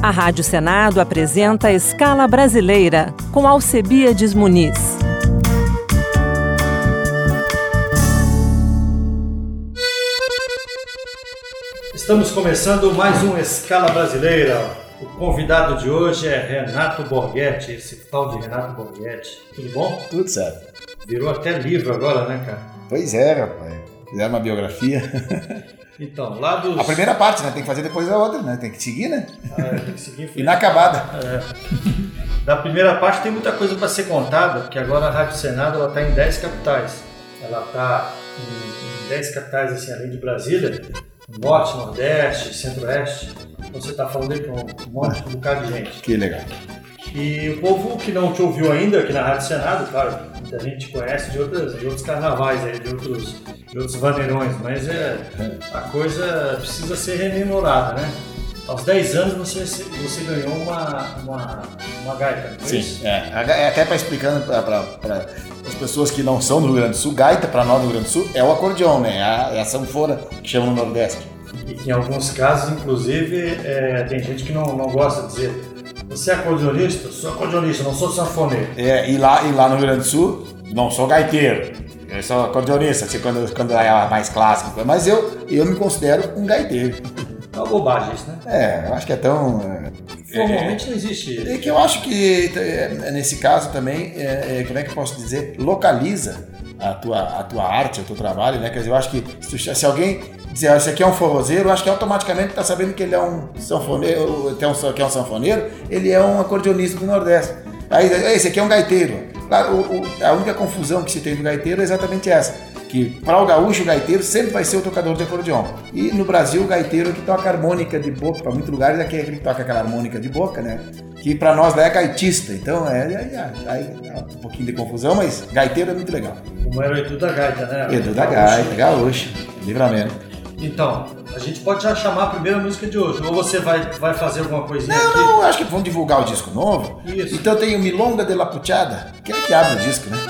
A Rádio Senado apresenta Escala Brasileira, com Alcebiades Muniz. Estamos começando mais um Escala Brasileira. O convidado de hoje é Renato Borghetti, esse tal de Renato Borghetti. Tudo bom? Tudo certo. Virou até livro agora, né, cara? Pois é, rapaz. Fizeram uma biografia. Então, lá dos... A primeira parte, né? Tem que fazer depois a outra, né? Tem que seguir, né? Tem que seguir. Inacabada. Da primeira parte tem muita coisa para ser contada, porque agora a Rádio Senado ela está em 10 capitais. Ela está em 10 capitais, assim, além de Brasília, Norte, Nordeste, Centro-Oeste. Então você está falando aí com um bocado de gente. Que legal. E o povo que não te ouviu ainda aqui na Rádio Senado, claro, muita gente conhece de outros carnavais, aí, de outros vaneirões, mas a coisa precisa ser rememorada, né? Aos 10 anos você ganhou uma gaita, não foi isso? Sim, até para explicando para as pessoas que não são do Rio Grande do Sul, gaita para nós do Rio Grande do Sul é o acordeon, né? É a sanfona que chamam no Nordeste. E que em alguns casos, inclusive, tem gente que não gosta de dizer: você é acordeonista? Sou acordeonista, não sou sanfoneiro. E lá no Rio Grande do Sul, não sou gaiteiro, eu sou acordeonista, assim, quando é mais clássico. Mas eu me considero um gaiteiro. É uma bobagem isso, né? Eu acho que é tão... Formalmente não existe isso. É que eu acho que, nesse caso também, como é que eu posso dizer, localiza a tua arte, o teu trabalho, né? Quer dizer, eu acho que se alguém dizer, esse aqui é um forrozeiro, eu acho que automaticamente está sabendo que ele é um sanfoneiro, que é um sanfoneiro, ele é um acordeonista do Nordeste. Aí, esse aqui é um gaiteiro. Claro, a única confusão que se tem do gaiteiro é exatamente essa, que para o gaúcho, o gaiteiro sempre vai ser o tocador de acordeon. E no Brasil, o gaiteiro é que toca harmônica de boca, para muitos lugares é aquele que toca aquela harmônica de boca, né? Que para nós lá é gaitista. Então, aí um pouquinho de confusão, mas gaiteiro é muito legal. Como era o Edu da Gaita, né? Edu da Gaita, gaúcho, Livramento. Então, a gente pode já chamar a primeira música de hoje, ou você vai fazer alguma coisinha aqui? Não, acho que vamos divulgar o disco novo. Isso. Então tem o Milonga de la Puchada, que é que abre o disco, né?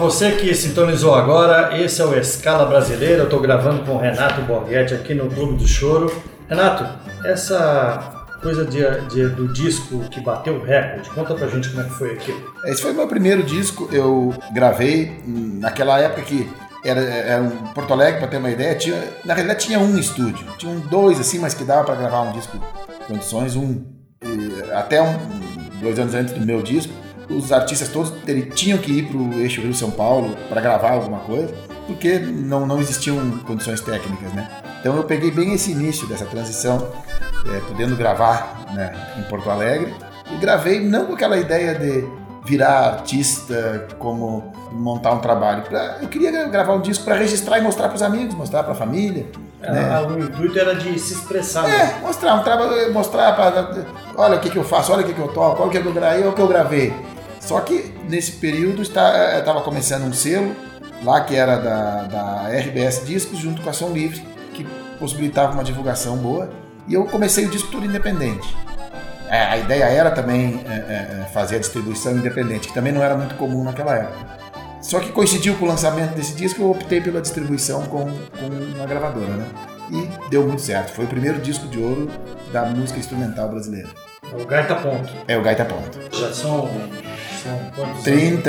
você que sintonizou agora, esse é o Escala Brasileira. Eu estou gravando com o Renato Borghetti aqui no Clube do Choro. Renato, essa coisa do disco que bateu o recorde, conta pra gente como é que foi aquilo. Esse foi o meu primeiro disco, eu gravei naquela época que era um Porto Alegre, para ter uma ideia, na realidade tinha um estúdio, tinha dois assim, mas que dava para gravar um disco em condições, até 2 anos antes do meu disco, os artistas todos tinham que ir para o eixo Rio-São Paulo para gravar alguma coisa, porque não existiam condições técnicas, né? Então eu peguei bem esse início dessa transição, podendo gravar, né, em Porto Alegre, e gravei não com aquela ideia de virar artista, como montar um trabalho. Eu queria gravar um disco para registrar e mostrar para os amigos, mostrar para a família. Né? O intuito era de se expressar. Mostrar para... Olha o que eu faço, olha o que eu toco, olha o que eu gravei. Só que nesse período estava começando um selo, lá que era da RBS Discos, junto com a Som Livre, que possibilitava uma divulgação boa. E eu comecei o disco tudo independente. A ideia era também fazer a distribuição independente, que também não era muito comum naquela época. Só que coincidiu com o lançamento desse disco, eu optei pela distribuição com uma gravadora, né? E deu muito certo. Foi o primeiro disco de ouro da música instrumental brasileira. O Gaita Ponto. É o Gaita Ponto. Já são quantos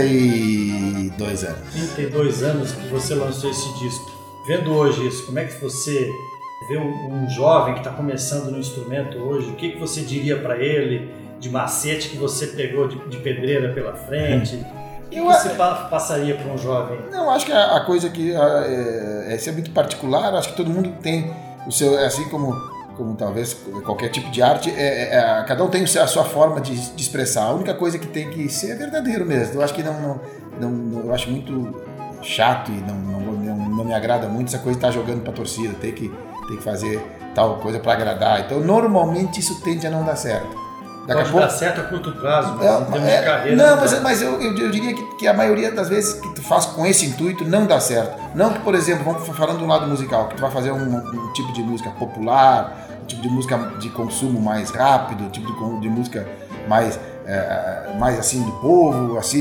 32 anos. 32 anos que você lançou esse disco. Vendo hoje isso, como é que você vê um jovem que está começando no instrumento hoje, o que você diria para ele de macete que você pegou de pedreira pela frente? O que você passaria para um jovem? Não, acho que a coisa que essa é muito particular, acho que todo mundo tem o seu, assim como talvez qualquer tipo de arte, cada um tem a sua forma de expressar. A única coisa que tem que ser é verdadeiro mesmo. Eu acho que eu acho muito chato e não me agrada muito essa coisa de estar jogando para a torcida, ter que fazer tal coisa para agradar. Então, normalmente isso tende a não dar certo. Pode dar certo a curto prazo, mas em termos de carreira... Não, mas eu diria que a maioria das vezes que tu faz com esse intuito não dá certo. Não que, por exemplo, vamos falando do lado musical, que tu vai fazer um tipo de música popular, um tipo de música de consumo mais rápido, um tipo de música mais assim do povo, assim,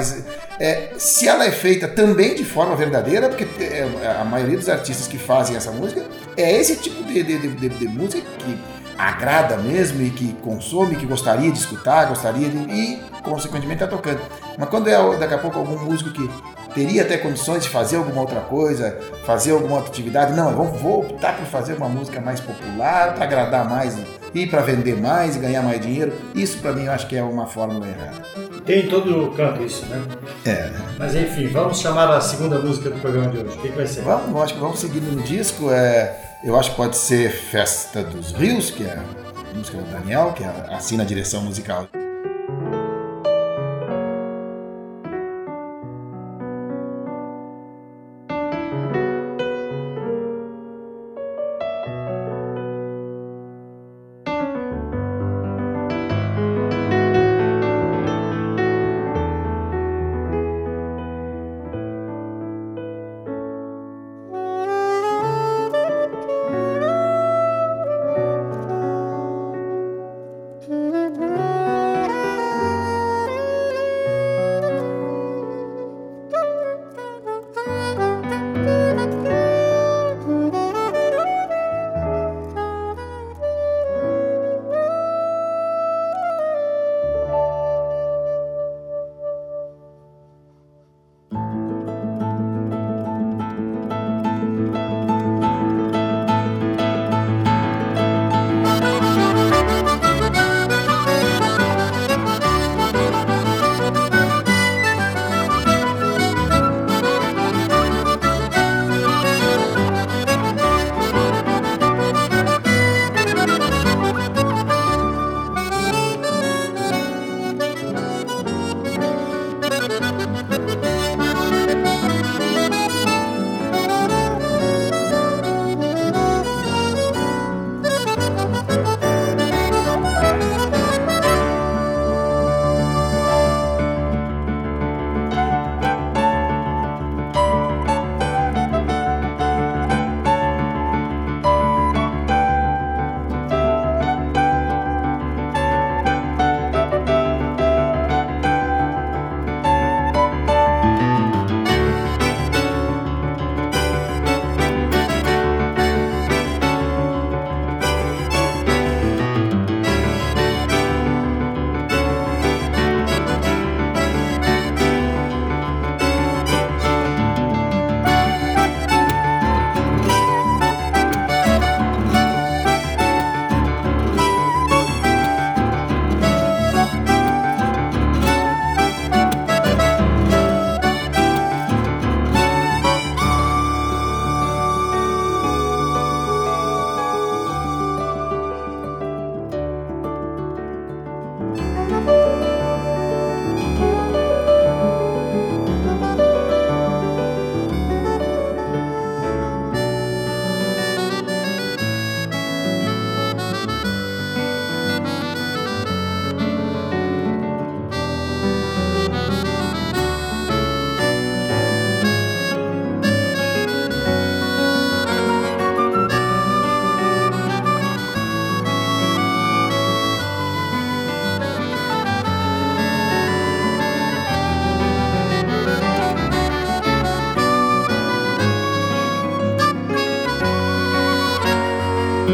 se ela é feita também de forma verdadeira, porque a maioria dos artistas que fazem essa música é esse tipo de música que agrada mesmo e que consome, que gostaria de escutar, e consequentemente está tocando. Mas quando daqui a pouco algum músico que teria até condições de fazer alguma outra coisa, fazer alguma outra atividade, não, vou optar por fazer uma música mais popular, para agradar mais e para vender mais e ganhar mais dinheiro, isso para mim eu acho que é uma fórmula errada. Tem em todo canto isso, né? Mas enfim, vamos chamar a segunda música do programa de hoje. O que vai ser? Acho que vamos seguindo no disco. Eu acho que pode ser Festa dos Rios, que é a música do Daniel, que assina a direção musical.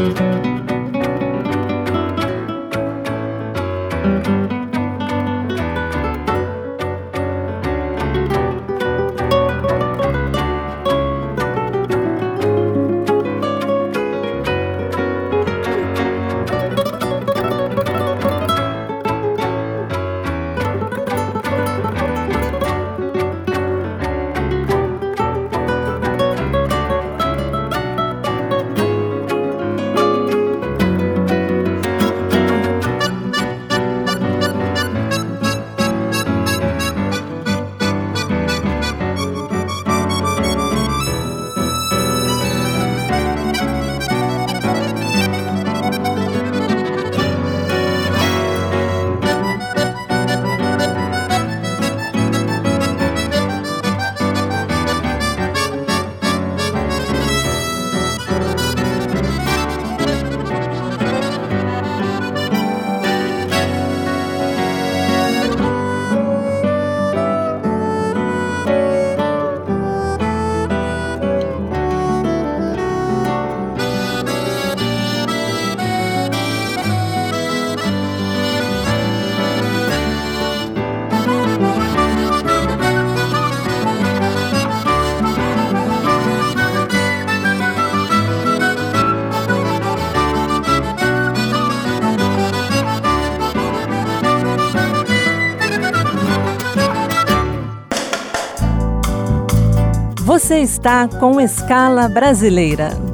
Você está com Escala Brasileira.